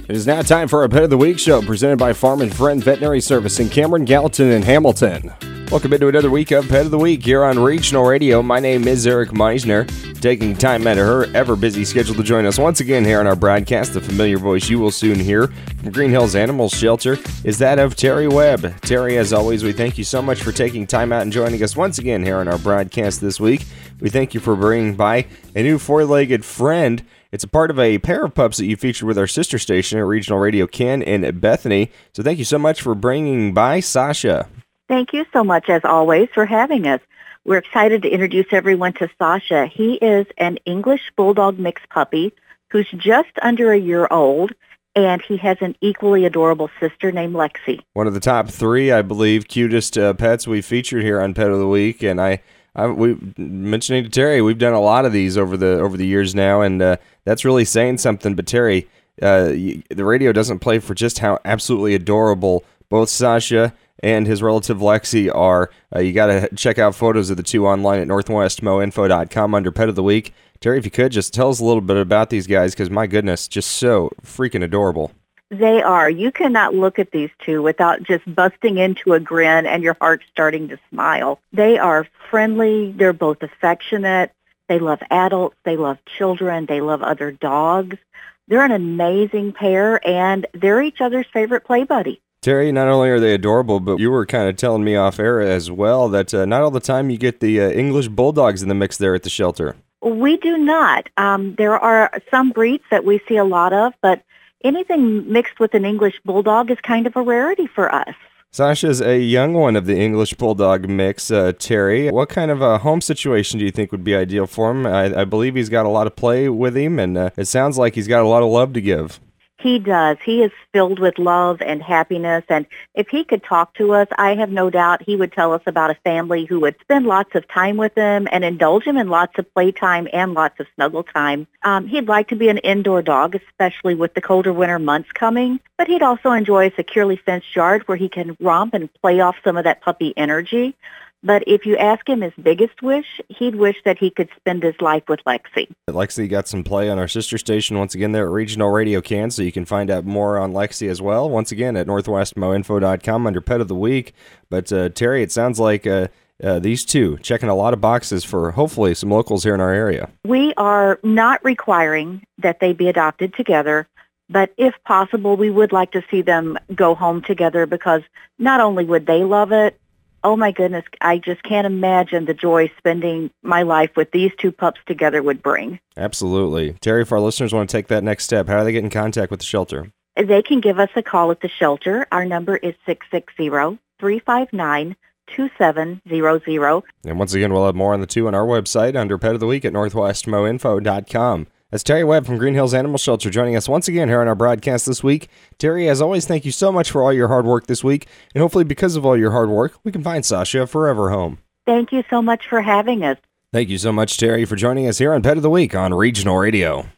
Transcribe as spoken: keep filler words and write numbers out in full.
It is now time for our Pet of the Week show presented by Farm and Friend Veterinary Service in Cameron, Gallatin, and Hamilton. Welcome into another week of Pet of the Week here on Regional Radio. My name is Eric Meisner, taking time out of her ever-busy schedule to join us once again here on our broadcast. The familiar voice you will soon hear from Green Hills Animal Shelter is that of Terry Webb. Terry, as always, we thank you so much for taking time out and joining us once again here on our broadcast this week. We thank you for bringing by a new four-legged friend. It's a part of a pair of pups that you featured with our sister station at Regional Radio Ken in Bethany. So thank you so much for bringing by Sasha. Thank you so much, as always, for having us. We're excited to introduce everyone to Sasha. He is an English Bulldog mixed puppy who's just under a year old, and he has an equally adorable sister named Lexi. One of the top three, I believe, cutest uh, pets we featured here on Pet of the Week, and I, I we mentioning to Terry, we've done a lot of these over the over the years now, and uh, that's really saying something. But Terry, uh, the radio doesn't play for just how absolutely adorable both Sasha and his relative Lexi are. Uh, you got to check out photos of the two online at northwest mo info dot com under Pet of the Week. Terry, if you could, just tell us a little bit about these guys, because my goodness, just so freaking adorable. They are. You cannot look at these two without just busting into a grin and your heart starting to smile. They are friendly. They're both affectionate. They love adults. They love children. They love other dogs. They're an amazing pair, and they're each other's favorite play buddy. Terry, not only are they adorable, but you were kind of telling me off air as well that uh, not all the time you get the uh, English Bulldogs in the mix there at the shelter. We do not. Um, there are some breeds that we see a lot of, but anything mixed with an English Bulldog is kind of a rarity for us. Sasha's a young one of the English Bulldog mix. Uh, Terry, what kind of a home situation do you think would be ideal for him? I, I believe he's got a lot of play with him, and uh, it sounds like he's got a lot of love to give. He does. He is filled with love and happiness, and if he could talk to us, I have no doubt he would tell us about a family who would spend lots of time with him and indulge him in lots of playtime and lots of snuggle time. Um, he'd like to be an indoor dog, especially with the colder winter months coming, but he'd also enjoy a securely fenced yard where he can romp and play off some of that puppy energy. But if you ask him his biggest wish, he'd wish that he could spend his life with Lexi. Lexi got some play on our sister station once again there at Regional Radio Can, so you can find out more on Lexi as well. Once again at northwest mo info dot com under Pet of the Week. But uh, Terry, it sounds like uh, uh, these two checking a lot of boxes for hopefully some locals here in our area. We are not requiring that they be adopted together, but if possible, we would like to see them go home together, because not only would they love it, oh my goodness, I just can't imagine the joy spending my life with these two pups together would bring. Absolutely. Terry, if our listeners want to take that next step, how do they get in contact with the shelter? They can give us a call at the shelter. Our number is six six zero, three five nine, two seven zero zero. And once again, we'll have more on the two on our website under Pet of the Week at northwest mo info dot com. That's Terry Webb from Green Hills Animal Shelter joining us once again here on our broadcast this week. Terry, as always, thank you so much for all your hard work this week, and hopefully because of all your hard work, we can find Sasha a forever home. Thank you so much for having us. Thank you so much, Terry, for joining us here on Pet of the Week on Regional Radio.